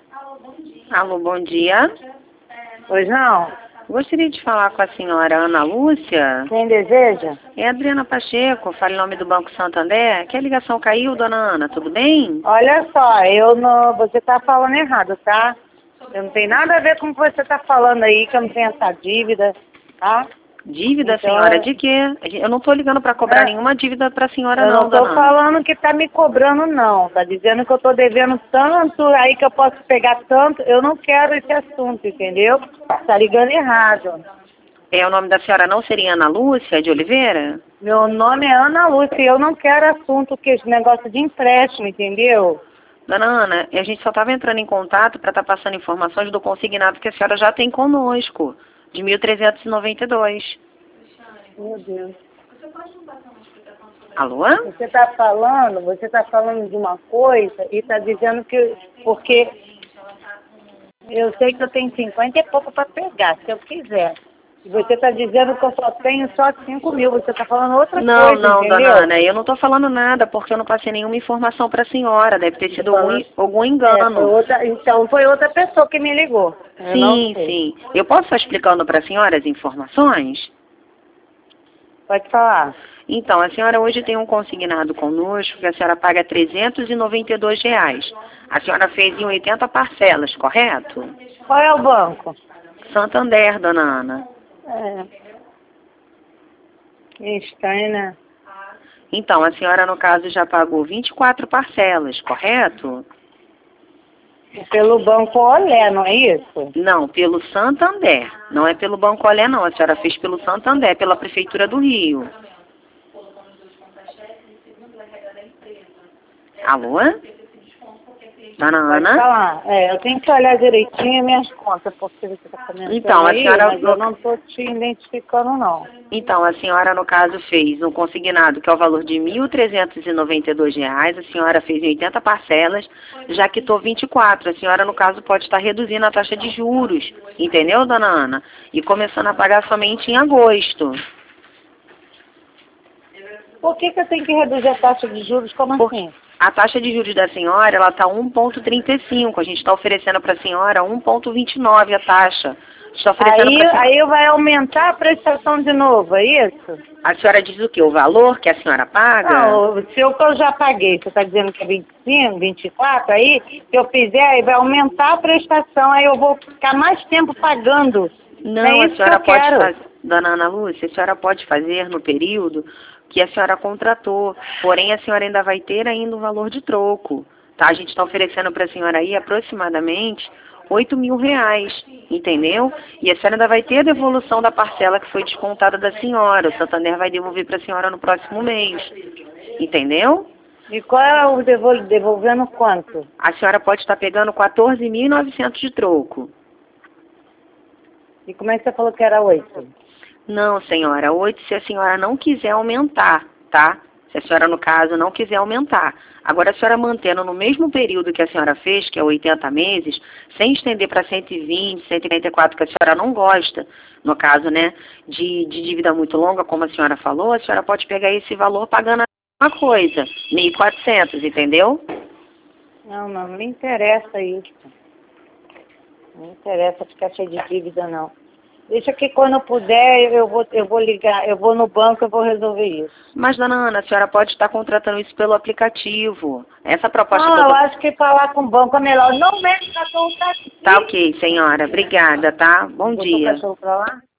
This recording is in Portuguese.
Alô, bom dia. Pois não? Gostaria de falar com a senhora Ana Lúcia. Quem deseja? É Adriana Pacheco, fala em nome do Banco Santander. Que a ligação caiu, dona Ana, tudo bem? Olha só, você está falando errado, tá? Eu não tenho nada a ver com o que você está falando aí, que eu não tenho essa dívida, tá? Dívida, Então, senhora, de quê? Eu não estou ligando para cobrar nenhuma dívida para a senhora, eu não não, estou dona Ana. falando que está me cobrando, não. Está dizendo que eu estou devendo tanto, aí que eu posso pegar tanto. Eu não quero esse assunto, entendeu? Está ligando errado. É, o nome da senhora não seria Ana Lúcia de Oliveira? Meu nome é Ana Lúcia e eu não quero assunto que esse negócio de empréstimo, entendeu? Dona Ana, a gente só estava entrando em contato para estar passando informações do consignado que a senhora já tem conosco, de 1.392. Meu Deus. Alô? Você está falando de uma coisa e está dizendo que, porque eu sei que eu tenho 50 e pouco para pegar, se eu quiser. E você está dizendo que eu só tenho só 5 mil, você está falando outra Não, coisa, não, entendeu? dona Ana, eu não estou falando nada porque eu não passei nenhuma informação para a senhora. Deve ter sido algum Foi engano. então foi outra pessoa que me ligou. Eu não Sim, sei. sim. Eu posso estar explicando para a senhora as informações? Pode falar. Então, a senhora hoje tem um consignado conosco que a senhora paga R$ 392. A senhora fez em 80 parcelas, correto? Qual é o banco? Santander, dona Ana. É estranho, né? Então, a senhora, no caso, já pagou 24 parcelas, correto? Pelo Banco Olé, não é isso? Não, pelo Santander. Não é pelo Banco Olé, não. A senhora fez pelo Santander, pela Prefeitura do Rio. Alô? Dona Pode Ana? falar. Eu tenho que olhar direitinho as minhas contas, porque você está comentando Então, a aí, senhora... mas eu não estou te identificando, não. Então, a senhora, no caso, fez um consignado que é o valor de R$ 1.392. A senhora fez em 80 parcelas, já quitou 24. A senhora, no caso, pode estar reduzindo a taxa de juros, entendeu, dona Ana? E começando a pagar somente em agosto. Por que eu tenho que reduzir a taxa de juros? Como assim? A taxa de juros da senhora, ela está 1,35. A gente está oferecendo para a senhora 1,29 a taxa. Está oferecendo para a senhora... Aí vai aumentar a prestação de novo, é isso? A senhora diz o quê? O valor que a senhora paga? Não, se o que eu já paguei, você está dizendo que é 25, 24, aí, se eu fizer, aí vai aumentar a prestação, aí eu vou ficar mais tempo pagando. Não, é a isso senhora que eu pode quero. fazer, dona Ana Lúcia, a senhora pode fazer no período que a senhora contratou, porém a senhora ainda vai ter ainda um valor de troco, tá? A gente está oferecendo para a senhora aí aproximadamente R$ 8.000, entendeu? E a senhora ainda vai ter a devolução da parcela que foi descontada da senhora. O Santander vai devolver para a senhora no próximo mês, entendeu? E qual é o devolvendo quanto? A senhora pode estar pegando 14.900 de troco. E como é que você falou que era 8? Não, senhora, 8 se a senhora não quiser aumentar, tá? Se a senhora, no caso, não quiser aumentar. Agora, a senhora mantendo no mesmo período que a senhora fez, que é 80 meses, sem estender para 120, 144, que a senhora não gosta, no caso, né, de dívida muito longa, como a senhora falou, a senhora pode pegar esse valor pagando a mesma coisa, 1.400, entendeu? Não me interessa isso. Não me interessa ficar cheio de dívida, não. Deixa que quando eu puder, eu vou ligar, eu vou no banco, eu vou resolver isso. Mas, dona Ana, a senhora pode estar contratando isso pelo aplicativo. Essa proposta Não, que eu eu tô... acho que falar com o banco é melhor. Não mexe na conta aqui. Tá ok, senhora. Obrigada, tá? Bom Botou o dia. cachorro pra lá?